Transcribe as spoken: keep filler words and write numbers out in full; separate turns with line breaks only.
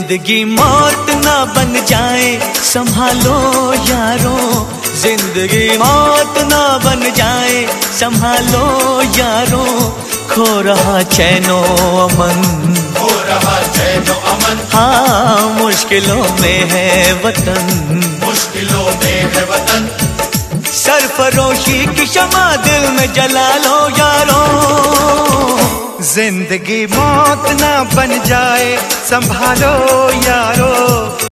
जिंदगी मौत ना बन जाए संभालो यारो, जिंदगी मौत ना बन जाए संभालो यारो, खो रहा चैनो अमन,
खो रहा चैनो अमन,
हाँ मुश्किलों में है वतन,
मुश्किलों में है वतन।
सरफरोशी की शमा दिल में जला लो यारो, जिंदगी मौत ना बन जाए संभालो यारो।